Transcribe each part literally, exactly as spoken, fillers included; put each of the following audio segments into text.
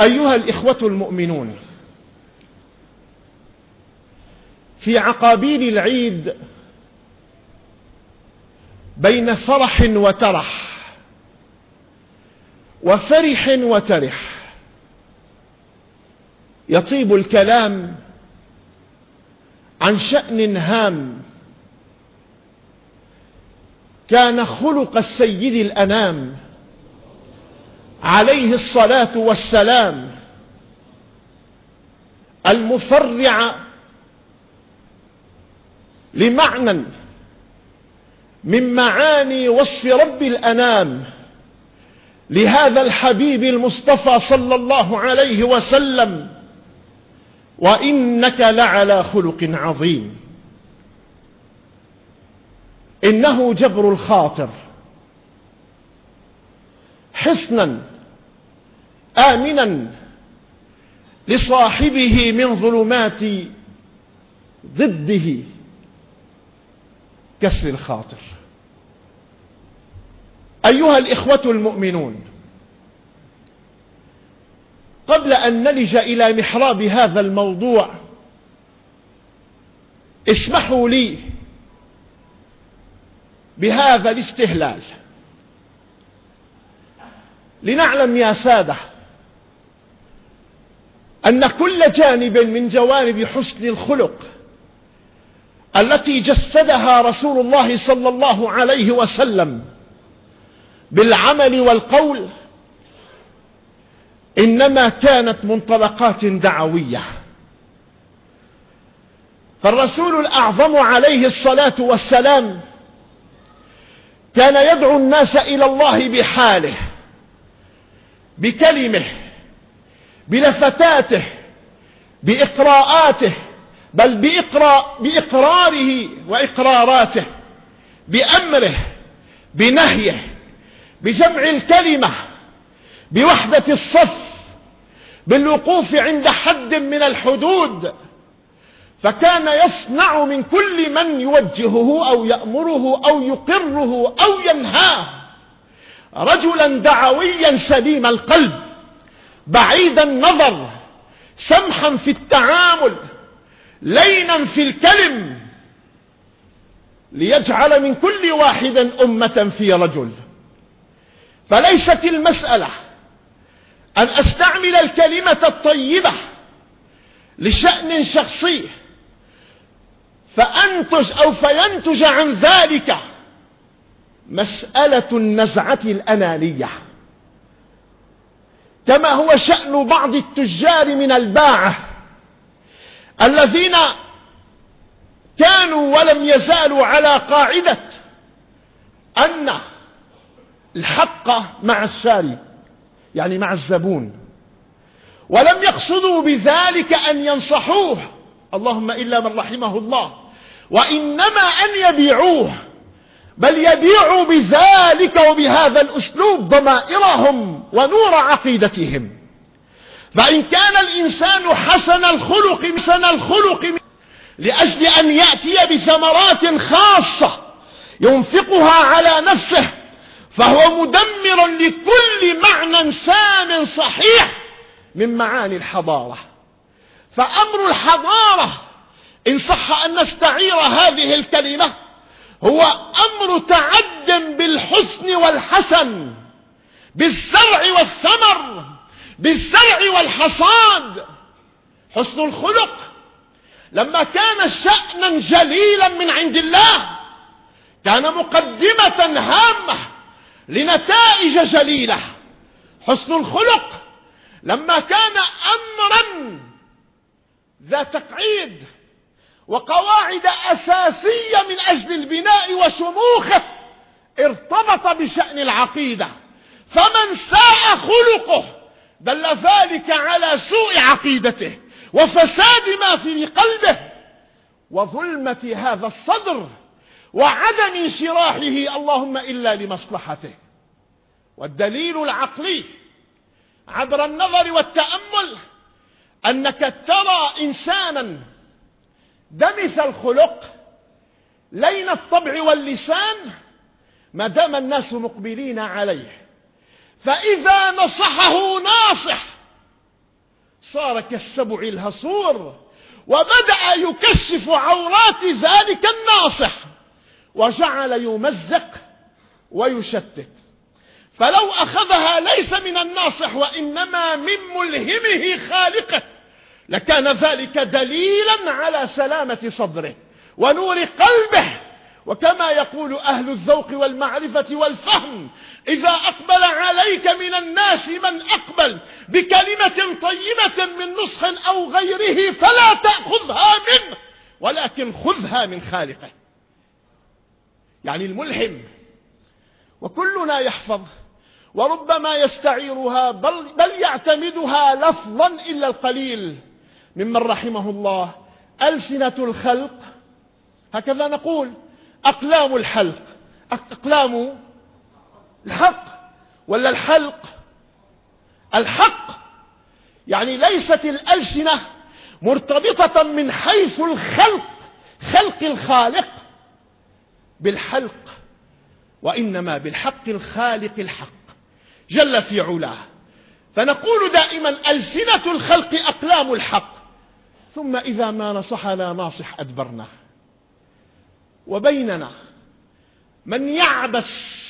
أيها الإخوة المؤمنون، في عقابين العيد بين فرح وترح وفرح وترح يطيب الكلام عن شأن هام كان خلق السيد الأنام عليه الصلاة والسلام، المفرع لمعنى من معاني وصف رب الأنام لهذا الحبيب المصطفى صلى الله عليه وسلم: وإنك لعلى خلق عظيم. إنه جبر الخاطر، حصنا آمنا لصاحبه من ظلمات ضده كسر الخاطر. أيها الإخوة المؤمنون، قبل أن نلج إلى محراب هذا الموضوع اسمحوا لي بهذا الاستهلال لنعلم يا سادة أن كل جانب من جوانب حسن الخلق التي جسدها رسول الله صلى الله عليه وسلم بالعمل والقول إنما كانت منطلقات دعوية. فالرسول الأعظم عليه الصلاة والسلام كان يدعو الناس إلى الله بحاله، بكلمه، بلفتاته، بإقراءاته، بل بإقرار بإقراره وإقراراته، بأمره، بنهيه، بجمع الكلمة، بوحدة الصف، بالوقوف عند حد من الحدود. فكان يصنع من كل من يوجهه أو يأمره أو يقره أو ينهاه رجلا دعويا سليم القلب، بعيد النظر، سمحا في التعامل، لينا في الكلم، ليجعل من كل واحد أمة في رجل. فليست المسألة أن أستعمل الكلمة الطيبة لشأن شخصي فأنتج أو فينتج عن ذلك مسألة النزعة الأنانية، كما هو شأن بعض التجار من الباعة الذين كانوا ولم يزالوا على قاعدة أن الحق مع الشاري، يعني مع الزبون، ولم يقصدوا بذلك أن ينصحوه، اللهم إلا من رحمه الله، وإنما أن يبيعوه، بل يبيعوا بذلك وبهذا الأسلوب ضمائرهم ونور عقيدتهم. فإن كان الإنسان حسن الخلق حسن الخلق لأجل أن يأتي بثمرات خاصة ينفقها على نفسه، فهو مدمر لكل معنى سام صحيح من معاني الحضارة. فأمر الحضارة إن صح أن نستعير هذه الكلمة هو أمر تعد بالحسن والحسن، بالزرع والثمر، بالزرع والحصاد. حسن الخلق لما كان شأنا جليلا من عند الله كان مقدمة هامة لنتائج جليلة. حسن الخلق لما كان أمرا ذا تقعيد وقواعد أساسية من أجل البناء وشموخه ارتبط بشأن العقيدة، فمن ساء خلقه دل ذلك على سوء عقيدته وفساد ما في قلبه وظلمة هذا الصدر وعدم انشراحه اللهم إلا لمصلحته. والدليل العقلي عبر النظر والتأمل أنك ترى إنسانا دمث الخلق لين الطبع واللسان ما دام الناس مقبلين عليه، فإذا نصحه ناصح صار كالسبع الهصور، وبدأ يكشف عورات ذلك الناصح، وجعل يمزق ويشتت. فلو أخذها ليس من الناصح وإنما من ملهمه خالقه لكان ذلك دليلا على سلامة صدره ونور قلبه. وكما يقول أهل الذوق والمعرفة والفهم: إذا أقبل عليك من الناس من أقبل بكلمة طيبة من نصح أو غيره فلا تأخذها منه ولكن خذها من خالقه. يعني الملهم، وكلنا يحفظ وربما يستعيرها بل, بل يعتمدها لفظا إلا القليل ممن رحمه الله. ألسنة الخلق، هكذا نقول، أقلام الحلق، أقلام الحق ولا الحلق؟ الحق. يعني ليست الألسنة مرتبطة من حيث الخلق، خلق الخالق، بالحلق، وإنما بالحق الخالق الحق جل في علاه. فنقول دائما ألسنة الخلق أقلام الحق، ثم إذا ما نصحنا ناصح أدبرنا. وبيننا من يعبث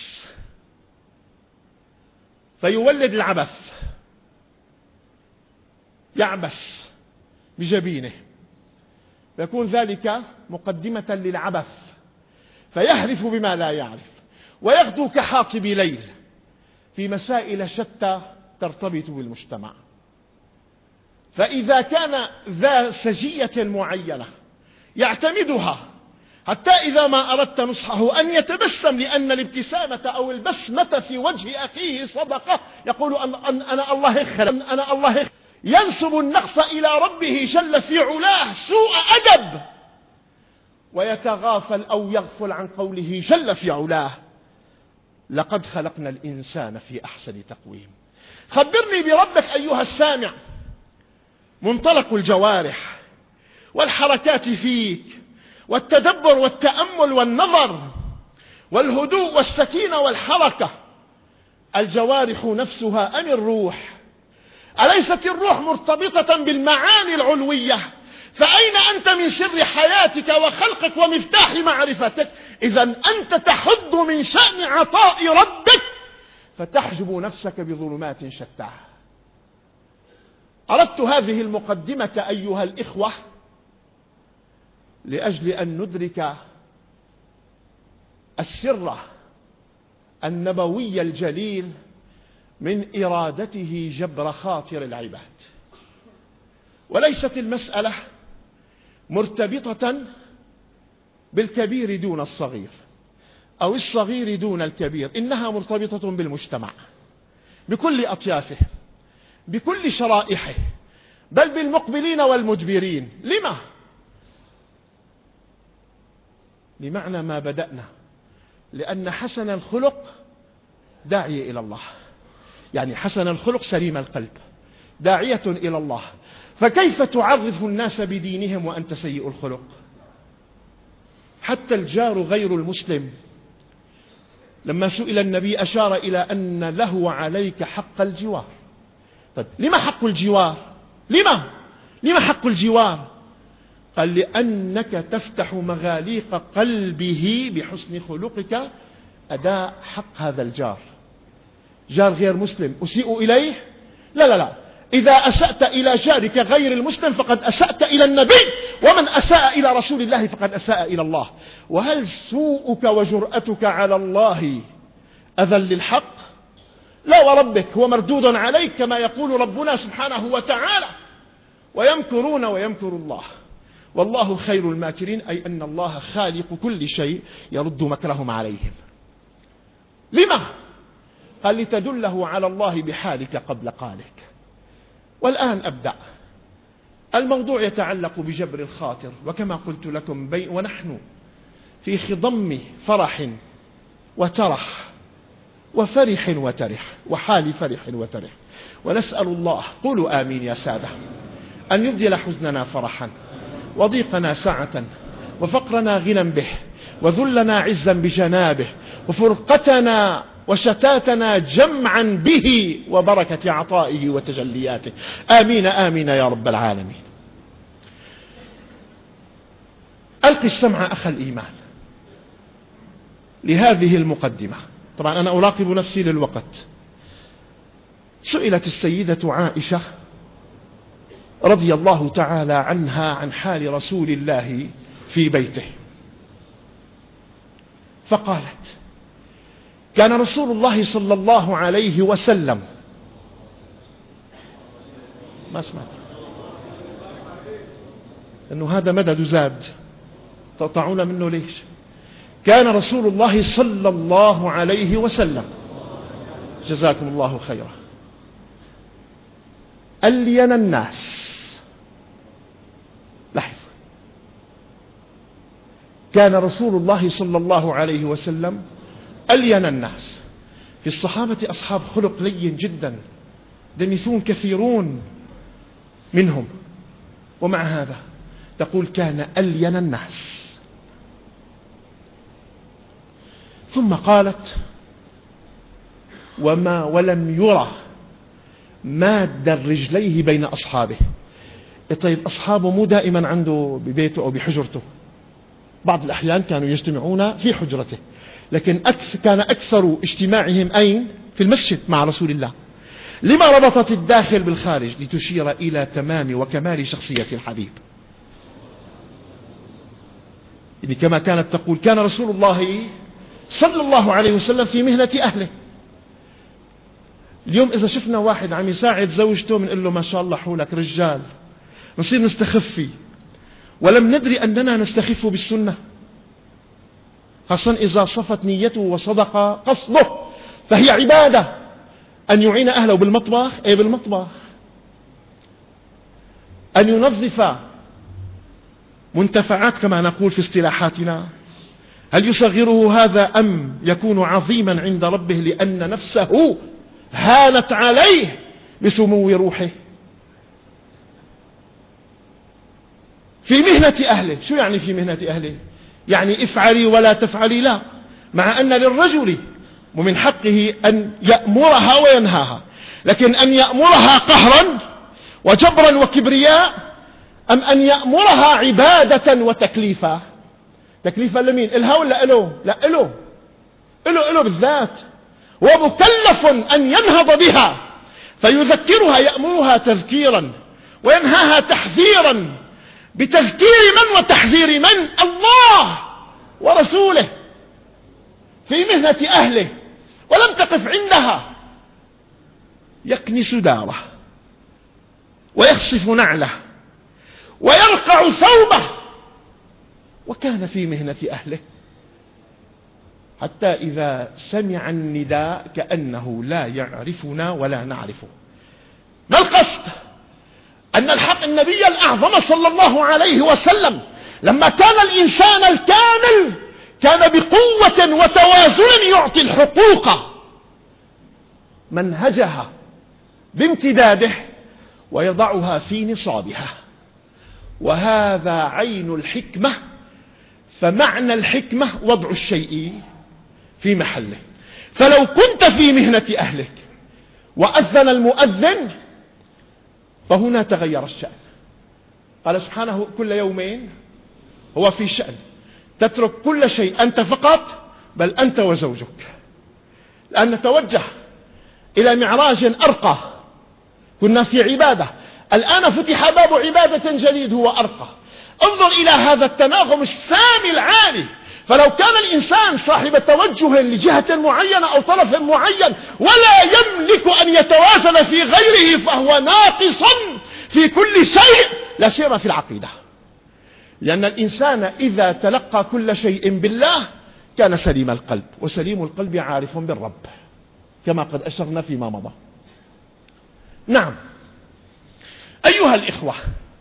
فيولد العبث، يعبث بجبينه فيكون ذلك مقدمة للعبث، فيهرف بما لا يعرف ويغدو كحاطب ليل في مسائل شتى ترتبط بالمجتمع. فإذا كان ذا سجية معينة يعتمدها، حتى إذا ما أردت نصحه أن يتبسم لأن الابتسامة أو البسمة في وجه أخيه صدقة، يقول أن أن أنا الله يخلق، أن أنا الله يخلق. ينسب النقص إلى ربه جل في علاه سوء أدب، ويتغافل أو يغفل عن قوله جل في علاه: لقد خلقنا الإنسان في أحسن تقويم. خبرني بربك أيها السامع. منطلق الجوارح والحركات فيك والتدبر والتأمل والنظر والهدوء والسكينة والحركة، الجوارح نفسها أم الروح؟ أليست الروح مرتبطة بالمعاني العلوية؟ فأين أنت من سر حياتك وخلقك ومفتاح معرفتك؟ إذا أنت تحد من شأن عطاء ربك فتحجب نفسك بظلمات شتى. أردت هذه المقدمة أيها الإخوة لأجل أن ندرك السر النبوي الجليل من إرادته جبر خاطر العباد. وليست المسألة مرتبطة بالكبير دون الصغير أو الصغير دون الكبير، إنها مرتبطة بالمجتمع بكل أطيافه بكل شرائحه، بل بالمقبلين والمدبرين. لما؟ بمعنى ما بدأنا، لأن حسن الخلق داعية إلى الله، يعني حسن الخلق سليم القلب داعية إلى الله. فكيف تعرف الناس بدينهم وأنت سيء الخلق؟ حتى الجار غير المسلم لما سئل النبي أشار إلى أن له عليك حق الجوار. طيب لما حق الجوار؟ لما؟ لما حق الجوار؟ قال: لأنك تفتح مغاليق قلبه بحسن خلقك أداء حق هذا الجار. جار غير مسلم أسيء إليه؟ لا لا لا، إذا أسأت إلى جارك غير المسلم فقد أسأت إلى النبي، ومن أساء إلى رسول الله فقد أساء إلى الله. وهل سوءك وجرأتك على الله أذى للحق؟ لا وربك، هو مردود عليك كما يقول ربنا سبحانه وتعالى: ويمكرون ويمكر الله والله خير الماكرين، أي أن الله خالق كل شيء يرد مكرهم عليهم. لما؟ قال: لتدله على الله بحالك قبل قالك. والآن أبدأ. الموضوع يتعلق بجبر الخاطر، وكما قلت لكم بي ونحن في خضم فرح وترح وفرح وترح وحال فرح وترح، ونسأل الله، قولوا آمين يا سادة، أن يبدل حزننا فرحا وضيقنا سعة وفقرنا غنى به وذلنا عزا بجنابه وفرقتنا وشتاتنا جمعا به وبركة عطائه وتجلياته. آمين آمين يا رب العالمين. ألقي السمع أخ الإيمان لهذه المقدمة. طبعا أنا أراقب نفسي للوقت. سئلت السيدة عائشة رضي الله تعالى عنها عن حال رسول الله في بيته، فقالت: كان رسول الله صلى الله عليه وسلم، ما سمعت أنه هذا مدد زاد تقطعون منه ليش؟ كان رسول الله صلى الله عليه وسلم، جزاكم الله خيرا، ألين الناس. لاحظ، كان رسول الله صلى الله عليه وسلم ألين الناس. في الصحابة أصحاب خلق لين جدا، دمثون كثيرون منهم، ومع هذا تقول كان ألين الناس. ثم قالت: وما ولم يرى ماد رجليه بين أصحابه. طيب أصحابه مو دائما عنده ببيته أو بحجرته، بعض الأحيان كانوا يجتمعون في حجرته، لكن أكثر كان أكثر اجتماعهم أين؟ في المسجد مع رسول الله. لما ربطت الداخل بالخارج؟ لتشير إلى تمام وكمال شخصية الحبيب. يعني كما كانت تقول: كان رسول الله صلى الله عليه وسلم في مهنة أهله. اليوم إذا شفنا واحد عم يساعد زوجته بنقول له: ما شاء الله حولك رجال، نصير نستخف فيه، ولم ندري أننا نستخف بالسنة، خاصة إذا صفت نيته وصدق قصده، فهي عبادة أن يعين أهله بالمطبخ، أي بالمطبخ، أن ينظف منتفعات كما نقول في اصطلاحاتنا. هل يصغره هذا أم يكون عظيما عند ربه لأن نفسه هانت عليه بسمو روحه؟ في مهنة أهله. شو يعني في مهنة أهله؟ يعني افعلي ولا تفعلي، لا، مع أن للرجل ومن حقه أن يأمرها وينهاها، لكن أن يأمرها قهرا وجبرا وكبرياء، أم أن يأمرها عبادة وتكليفا؟ تكليفا لمين؟ إلها ولا إله؟ لا، إله، إله إله بالذات، ومكلف أن ينهض بها، فيذكرها، يأمرها تذكيرا وينهاها تحذيرا، بتذكير من وتحذير من؟ الله ورسوله، في مهنة أهله. ولم تقف عندها، يكنس داره ويخصف نعله ويرقع ثوبه، وكان في مهنة أهله، حتى إذا سمع النداء كأنه لا يعرفنا ولا نعرفه. ما القصد؟ أن الحق النبي الأعظم صلى الله عليه وسلم لما كان الإنسان الكامل كان بقوة وتوازن يعطي الحقوق منهجها بامتداده ويضعها في نصابها، وهذا عين الحكمة. فمعنى الحكمة وضع الشيء في محله. فلو كنت في مهنة أهلك وأذن المؤذن فهنا تغير الشأن. قال سبحانه: كل يومين هو في شأن، تترك كل شيء أنت فقط، بل أنت وزوجك، لأن نتوجه إلى معراج أرقى. كنا في عبادة، الآن فتح باب عبادة جديد هو أرقى. انظر إلى هذا التناغم السامي العالي. فلو كان الإنسان صاحب توجه لجهة معينة أو طرف معين ولا يملك أن يتوازن في غيره فهو ناقص في كل شيء، لا سيما في العقيدة. لأن الإنسان إذا تلقى كل شيء بالله كان سليم القلب، وسليم القلب عارف بالرب، كما قد أشرنا فيما مضى. نعم أيها الإخوة،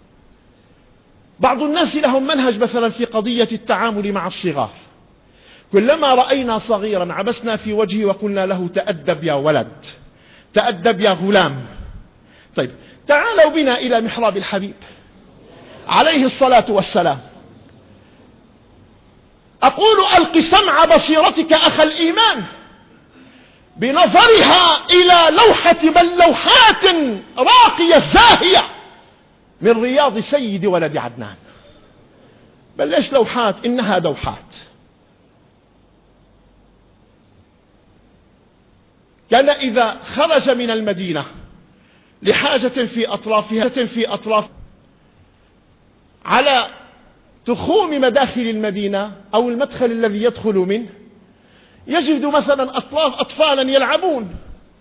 بعض الناس لهم منهج مثلا في قضية التعامل مع الصغار. كلما رأينا صغيرا عبسنا في وجهه وقلنا له: تأدب يا ولد، تأدب يا غلام. طيب تعالوا بنا إلى محراب الحبيب عليه الصلاة والسلام. أقول: ألق سمع بصيرتك أخ الإيمان بنظرها إلى لوحة بل لوحات راقية زاهية من رياض سيد ولد عدنان. بل ليش لوحات؟ إنها دوحات. كان إذا خرج من المدينة لحاجة في أطرافها في أطراف على تخوم مداخل المدينة أو المدخل الذي يدخل منه، يجد مثلا أطراف أطفالا يلعبون،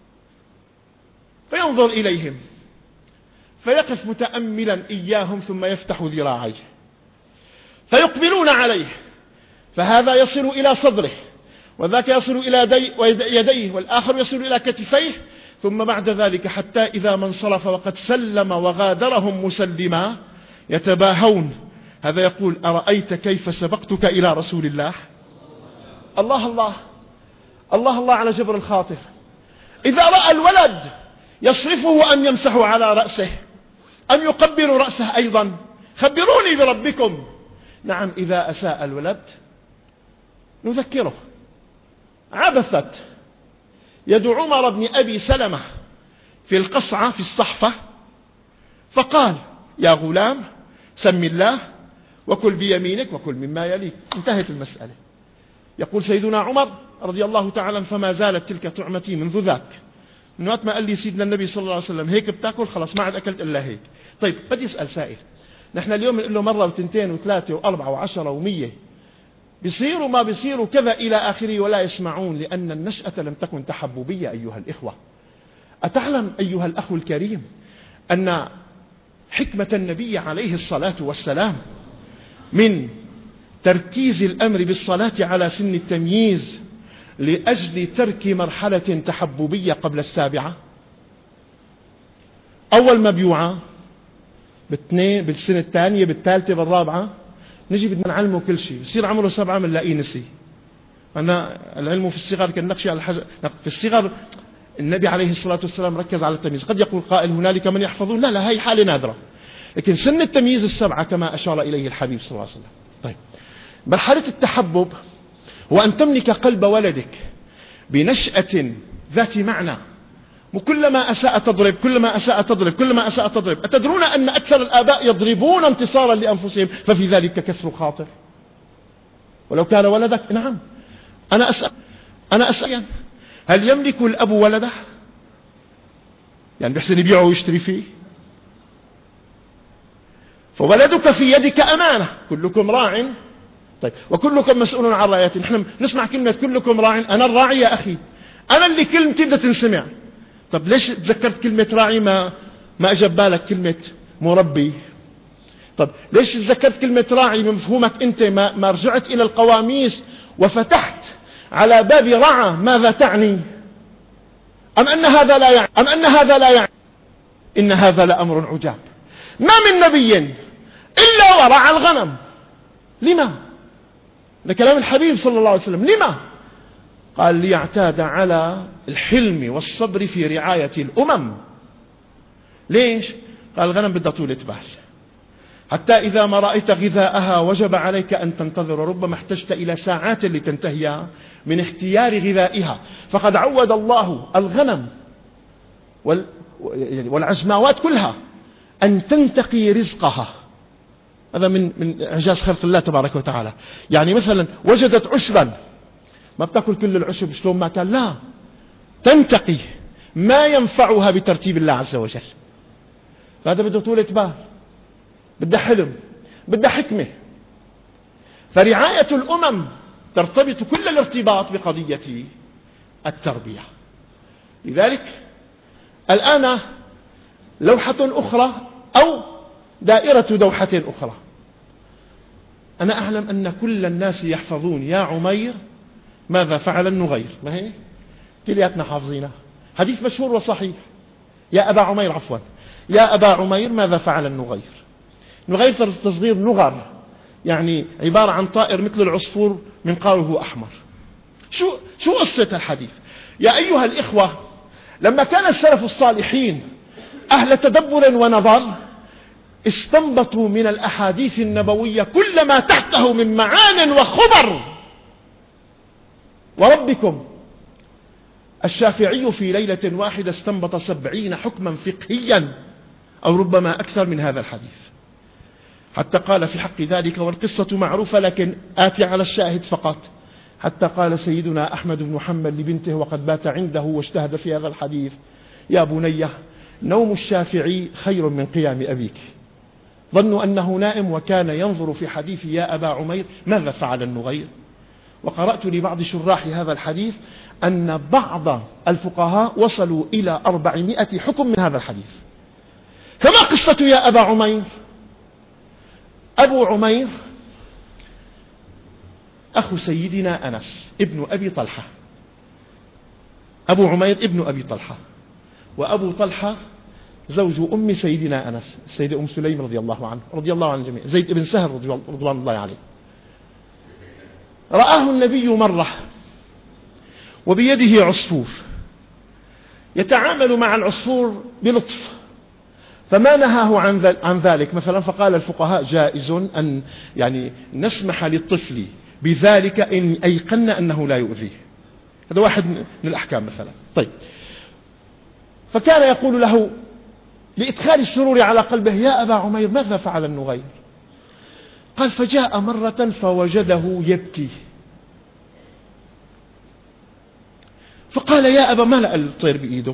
فينظر إليهم فيقف متأملا إياهم، ثم يفتح ذراعيه فيقبلون عليه، فهذا يصل إلى صدره، وذاك يصل إلى يديه، والآخر يصل إلى كتفيه، ثم بعد ذلك حتى إذا ما انصرف وقد سلم وغادرهم مسلما يتباهون. هذا يقول: أرأيت كيف سبقتك إلى رسول الله؟ الله الله الله الله على جبر الخاطر. إذا رأى الولد يصرفه أم يمسح على رأسه أم يقبل رأسه أيضا؟ خبروني بربكم. نعم، إذا أساء الولد نذكره. عبثت يد عمر بن أبي سلمة في القصعة في الصحفة، فقال: يا غلام سم الله وكل بيمينك وكل مما يليك. انتهت المسألة. يقول سيدنا عمر رضي الله تعالى عنه: فما زالت تلك طعمتي منذ ذاك، من وقت ما قال لي سيدنا النبي صلى الله عليه وسلم هيك بتاكل، خلاص ما عاد أكلت إلا هيك. طيب بدي أسأل سائل، نحن اليوم نقول له مرة وتنتين وثلاثة وأربعة وعشرة ومية، بيصيروا ما بيصيروا كذا إلى آخره ولا يسمعون، لأن النشأة لم تكن تحببية. أيها الإخوة، أتعلم أيها الأخ الكريم أن حكمة النبي عليه الصلاة والسلام من تركيز الأمر بالصلاة على سن التمييز لأجل ترك مرحلة تحببية قبل السابعة؟ أول ما بيوعى باثنين، بالسنة الثانية، بالثالثة، بالرابعة، نجي بدنا نعلمه كل شيء. بصير عمره سبعة بنلاقيه نسي. أنا العلم في الصغر كالنقش على الحجر. في الصغر النبي عليه الصلاة والسلام ركز على التمييز. قد يقول قائل: هنالك من يحفظون. لا لا، هي حالة نادرة، لكن سن التمييز السبعة كما أشار إليه الحبيب صلى الله عليه وسلم. طيب، مرحلة التحبب هو أن تملك قلب ولدك بنشأة ذات معنى. وكلما أساء تضرب، كلما أساء تضرب، كلما أساء تضرب. أتدرون أن أكثر الآباء يضربون انتصارا لأنفسهم، ففي ذلك كسر خاطر ولو كان ولدك؟ نعم. أنا أسأل أنا أسأل هل يملك الأب ولده؟ يعني بيحسن يبيعه ويشتري فيه؟ فولدك في يدك أمانة. كلكم راع، طيب، وكلكم مسؤول عن رعيته. نحن نسمع كلمة كلكم راع. أنا الراعي يا أخي، أنا اللي كلمتي بدها تنسمع. طب ليش تذكرت كلمة راعي ما ما أجاب بالك كلمة مربي؟ طب ليش تذكرت كلمة راعي بمفهومك أنت ما, ما رجعت إلى القواميس وفتحت على باب رعى ماذا تعني؟ أم أن هذا لا يعني أم أن هذا لا يعني إن هذا لأمر عجاب. ما من نبي إلا ورعى الغنم. لما؟ ده كلام الحبيب صلى الله عليه وسلم. لما؟ قال: ليعتاد على الحلم والصبر في رعاية الأمم. ليش؟ قال: الغنم بدها طولة بال، حتى إذا ما رأيت غذاءها وجب عليك أن تنتظر، ربما احتجت إلى ساعات لتنتهي من اختيار غذائها. فقد عود الله الغنم والعزماوات كلها أن تنتقي رزقها. هذا من من إعجاز خلق الله تبارك وتعالى. يعني مثلا وجدت عشبا، ما بتأكل كل العشب شلون ما كان، لا، تنتقي ما ينفعها بترتيب الله عز وجل. فهذا بده طولة بال، بده حلم، بده حكمة. فرعاية الأمم ترتبط كل الارتباط بقضية التربية. لذلك الآن لوحة أخرى أو دائرة دوحة أخرى. أنا أعلم أن كل الناس يحفظون يا عمير ماذا فعل النغير، ما هي كلياتنا حافظينها، حديث مشهور وصحيح. يا أبا عمير، عفوا، يا أبا عمير ماذا فعل النغير. نغير تصغير نغر، يعني عبارة عن طائر مثل العصفور منقاره أحمر. شو شو قصة الحديث؟ يا أيها الإخوة، لما كان السلف الصالحين أهل تدبر ونظر، استنبطوا من الأحاديث النبوية كل ما تحته من معان وخبر. وربكم الشافعي في ليلة واحدة استنبط سبعين حكما فقهيا أو ربما أكثر من هذا الحديث، حتى قال في حق ذلك، والقصة معروفة لكن آتي على الشاهد فقط، حتى قال سيدنا أحمد بن محمد لبنته وقد بات عنده واجتهد في هذا الحديث: يا بني، نوم الشافعي خير من قيام أبيك. ظنوا أنه نائم وكان ينظر في حديث يا أبا عمير ماذا فعل النغير. وقرأت لبعض شراح هذا الحديث أن بعض الفقهاء وصلوا إلى أربعمائة حكم من هذا الحديث. فما قصة يا أبا عمير؟ أبو عمير أخو سيدنا أنس ابن أبي طلحة. أبو عمير ابن أبي طلحة، وأبو طلحة زوج أم سيدنا أنس السيدة أم سليم رضي الله عنه رضي الله عن الجميع، زيد بن سهل رضوان الله عليه. رآه النبي مرة وبيده عصفور يتعامل مع العصفور بلطف، فما نهاه عن ذلك مثلا. فقال الفقهاء: جائز أن يعني نسمح للطفل بذلك إن أيقن أنه لا يؤذيه. هذا واحد من الأحكام مثلا. طيب، فكان يقول له لإدخال السرور على قلبه: يا أبا عمير ماذا فعل النغير؟ قال: فجاء مرة فوجده يبكي، فقال: يا أبا، ملأ الطير بإيده،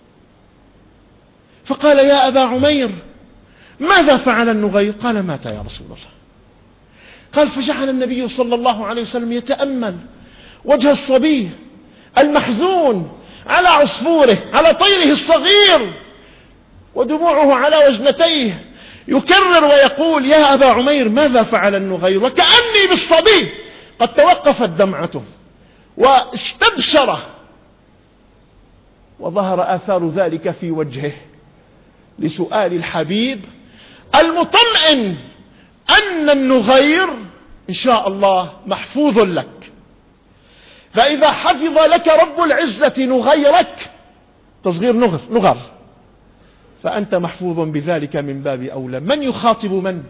فقال: يا أبا عمير ماذا فعل النغير؟ قال: مات يا رسول الله. قال: فجعل النبي صلى الله عليه وسلم يتأمل وجه الصبي المحزون على عصفوره، على طيره الصغير، ودموعه على وجنتيه، يكرر ويقول: يا أبا عمير ماذا فعل النغير؟ وكأني بالصبي قد توقفت دمعته واستبشر، وظهر آثار ذلك في وجهه لسؤال الحبيب المطمئن أن النغير إن شاء الله محفوظ لك، فإذا حفظ لك رب العزة نغيرك، تصغير نغر نغر فأنت محفوظ بذلك من باب أولى. من يخاطب من؟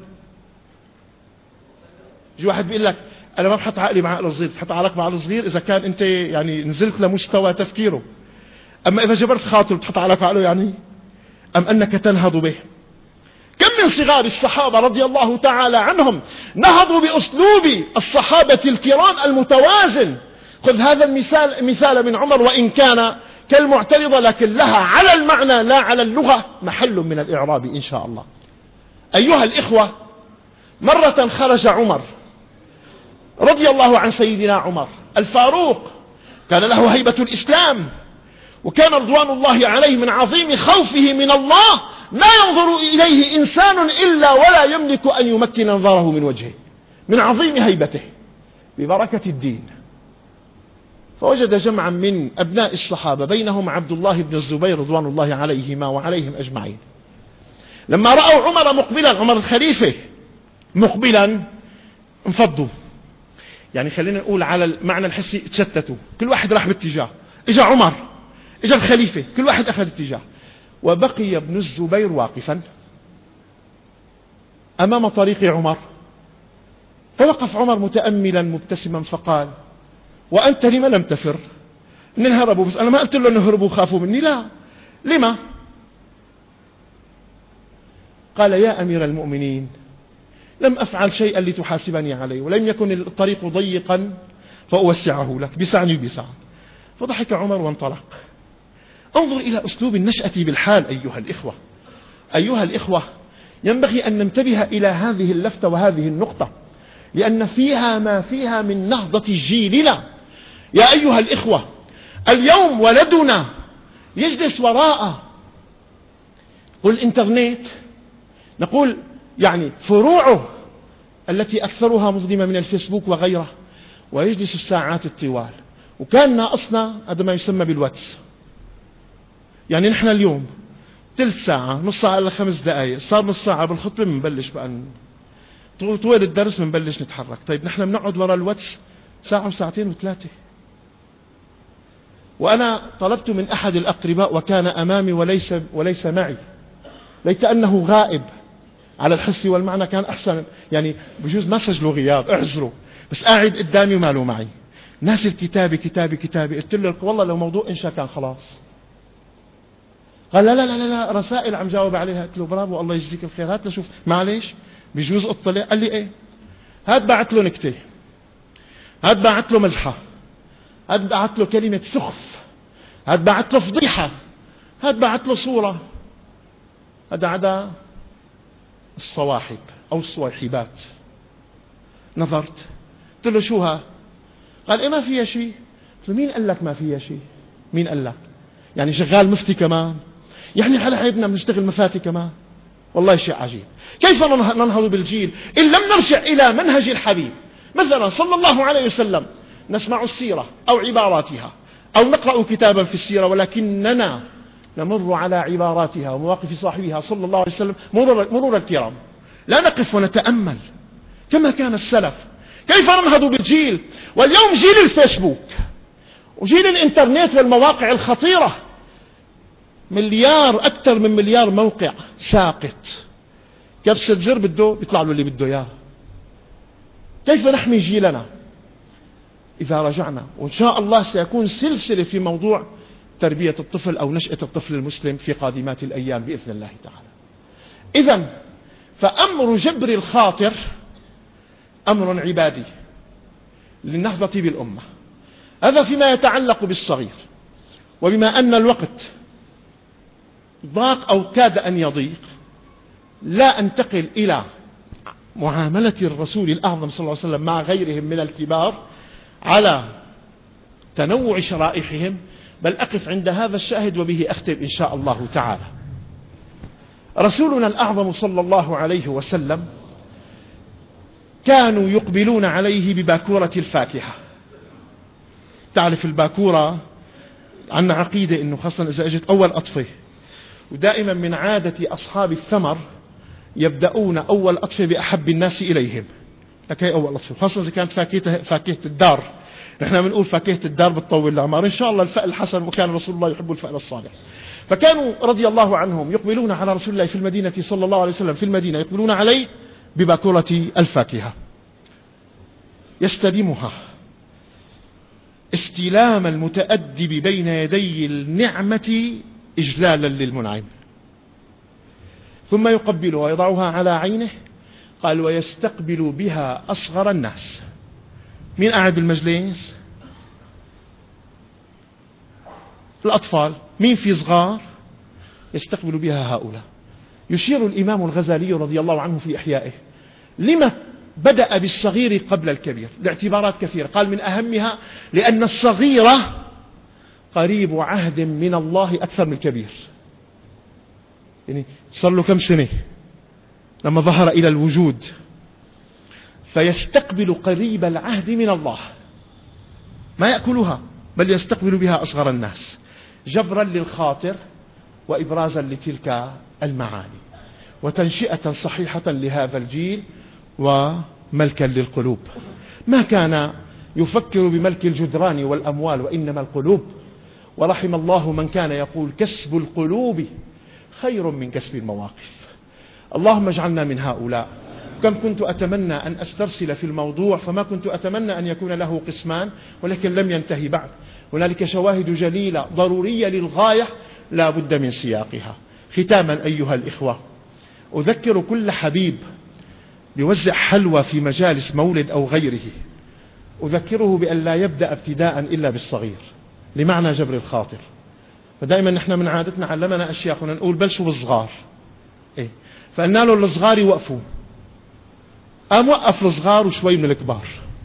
يجي واحد بيقول لك: أنا ما بحط عقلي مع عقل الصغير. تحط عقلك مع عقل الصغير إذا كان أنت يعني نزلت لمستوى تفكيره، أما إذا جبرت خاطب تحط عقلك عقله يعني، أم أنك تنهض به. كم من صغار الصحابة رضي الله تعالى عنهم نهضوا بأسلوب الصحابة الكرام المتوازن. خذ هذا المثال مثال من عمر، وإن كان كالمعترضة لكن لها على المعنى لا على اللغة محل من الإعراب إن شاء الله. أيها الإخوة، مرة خرج عمر رضي الله عن سيدنا عمر الفاروق، كان له هيبة الإسلام، وكان رضوان الله عليه من عظيم خوفه من الله لا ينظر إليه إنسان إلا ولا يملك أن يمكن نظره من وجهه، من عظيم هيبته ببركة الدين. فوجد جمعا من أبناء الصحابة بينهم عبد الله بن الزبير رضوان الله عليهما وعليهم أجمعين، لما رأوا عمر مقبلا، عمر الخليفة مقبلا، انفضوا، يعني خلينا نقول على المعنى الحسي، تشتتوا، كل واحد راح باتجاه. اجا عمر، اجا الخليفة، كل واحد أخذ اتجاه، وبقي ابن الزبير واقفا أمام طريق عمر. فوقف عمر متأملا مبتسما فقال: وأنت لما لم تفر؟ من هربوا، بس أنا ما قلت له أنه هربوا خافوا مني، لا، لما؟ قال: يا أمير المؤمنين، لم أفعل شيئا لتحاسبني عليه، ولم يكن الطريق ضيقا فأوسعه لك، بسعني بسع. فضحك عمر وانطلق. انظر إلى أسلوب النشأة بالحال. أيها الإخوة أيها الإخوة ينبغي أن ننتبه إلى هذه اللفتة وهذه النقطة، لأن فيها ما فيها من نهضة جيلنا. يا أيها الإخوة، اليوم ولدنا يجلس وراء الإنترنت، نقول يعني فروعه التي أكثرها مظلمة من الفيسبوك وغيره، ويجلس الساعات الطوال، وكان ناقصنا هذا ما يسمى بالواتس. يعني نحن اليوم ثلث ساعة، نص ساعة إلى خمس دقائق، صار نص ساعة بالخطبة بنبلش بقى طوال الدرس بنبلش نتحرك. طيب نحن بنقعد وراء الواتس ساعة وساعتين وثلاثة. وأنا طلبت من أحد الأقرباء وكان أمامي وليس وليس معي، ليت أنه غائب على الحس والمعنى كان أحسن، يعني بجوز ما سجلوا غياب، اعذروا، بس قاعد قدامي وماله معي. نازل كتابي كتابي كتابي. قلت له والله لو موضوع إنشاء كان خلاص. قال لا لا لا لا رسائل عم جاوب عليها. قلت له برافو الله يجزيك الخير، هات لشوف معليش بجوز اطلع. قال لي ايه؟ هات بعت له نكتة، هات بعت له مزحة، هات بعت له كلمة سخف، هات بعت له فضيحة، هات بعت له صورة. هذا عدا الصواحب أو الصواحبات. نظرت قلت له شو ها؟ قال إيه ما فيها شيء. قلت له مين قال لك ما فيها شيء؟ مين قال لك؟ يعني شغال مفتي كمان؟ يعني على عيبنا بنشتغل مفاتي كمان؟ والله شيء عجيب. كيف ننهض بالجيل إن لم نرجع إلى منهج الحبيب؟ مثلا صلى الله عليه وسلم نسمع السيرة أو عباراتها أو نقرأ كتابا في السيرة، ولكننا نمر على عباراتها ومواقف صاحبها صلى الله عليه وسلم مرور, مرور الكرام، لا نقف ونتأمل كما كان السلف. كيف ننهض بالجيل واليوم جيل الفيسبوك وجيل الانترنت والمواقع الخطيرة؟ مليار أكثر من مليار موقع ساقط، كبسة زر بده بيطلع له اللي بده إياه. كيف نحمي جيلنا إذا رجعنا؟ وإن شاء الله سيكون سلسلة في موضوع تربية الطفل أو نشأة الطفل المسلم في قادمات الأيام بإذن الله تعالى. إذن فأمر جبر الخاطر أمر عبادي للنهضة بالأمة. هذا فيما يتعلق بالصغير. وبما أن الوقت ضاق أو كاد أن يضيق، لا أنتقل إلى معاملة الرسول الأعظم صلى الله عليه وسلم مع غيرهم من الكبار على تنوع شرائحهم، بل أقف عند هذا الشاهد وبه أختم إن شاء الله تعالى. رسولنا الأعظم صلى الله عليه وسلم كانوا يقبلون عليه بباكورة الفاكهة. تعرف الباكورة عنا عقيدة إنه خاصة إذا أجت أول أطفة، ودائما من عادة أصحاب الثمر يبدأون أول أطفة بأحب الناس إليهم. لك هي أول أطفة، خاصة إذا كانت فاكهة فاكهة الدار. نحن بنقول فاكهة الدار بتطول الأعمار إن شاء الله. الفأل الحسن، وكان رسول الله يحب الفأل الصالح. فكانوا رضي الله عنهم يقبلون على رسول الله في المدينة صلى الله عليه وسلم، في المدينة يقبلون عليه بباكورة الفاكهة، يستدمها استلام المتأدب بين يدي النعمة إجلالا للمنعم، ثم يقبلها ويضعها على عينه. قال ويستقبل بها أصغر الناس. مين قاعد بالمجلس؟ الأطفال. مين في صغار؟ يستقبل بها هؤلاء. يشير الإمام الغزالي رضي الله عنه في إحيائه لما بدأ بالصغير قبل الكبير لاعتبارات كثيرة. قال من أهمها لأن الصغير قريب عهد من الله أكثر من الكبير. يعني صار له كم سنة لما ظهر إلى الوجود، فيستقبل قريب العهد من الله، ما يأكلها بل يستقبل بها أصغر الناس، جبرا للخاطر وإبرازا لتلك المعاني وتنشئة صحيحة لهذا الجيل وملكا للقلوب. ما كان يفكر بملك الجدران والأموال وإنما القلوب. ورحم الله من كان يقول كسب القلوب خير من كسب المواقف. اللهم اجعلنا من هؤلاء. كم كنت أتمنى أن أسترسل في الموضوع، فما كنت أتمنى أن يكون له قسمان، ولكن لم ينتهي بعد. هنالك شواهد جليلة ضرورية للغاية لا بد من سياقها. ختاما أيها الإخوة، أذكر كل حبيب بيوزع حلوى في مجالس مولد أو غيره، أذكره بأن لا يبدأ ابتداء إلا بالصغير لمعنى جبر الخاطر. فدائما نحن من عادتنا علمنا أشياخنا نقول بلشوا بالصغار، إيه؟ فقلنا له الصغار يوقفوا، قام وقف الصغار وشوي من الكبار.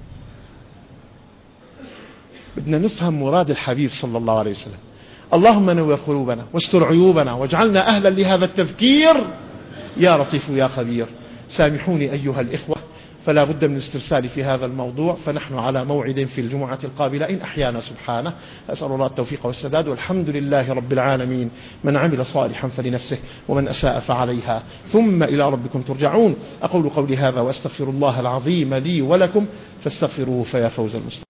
بدنا نفهم مراد الحبيب صلى الله عليه وسلم. اللهم نور قلوبنا واستر عيوبنا واجعلنا أهلا لهذا التذكير يا لطيف يا خبير. سامحوني أيها الإخوة، فلا بد من الاسترسال في هذا الموضوع، فنحن على موعد في الجمعة القابلة إن أحيانا سبحانه. أسأل الله التوفيق والسداد، والحمد لله رب العالمين. من عمل صالحا فلنفسه ومن أساء فعليها، ثم إلى ربكم ترجعون. أقول قولي هذا وأستغفر الله العظيم لي ولكم، فاستغفروه فيا فوز المستقيم.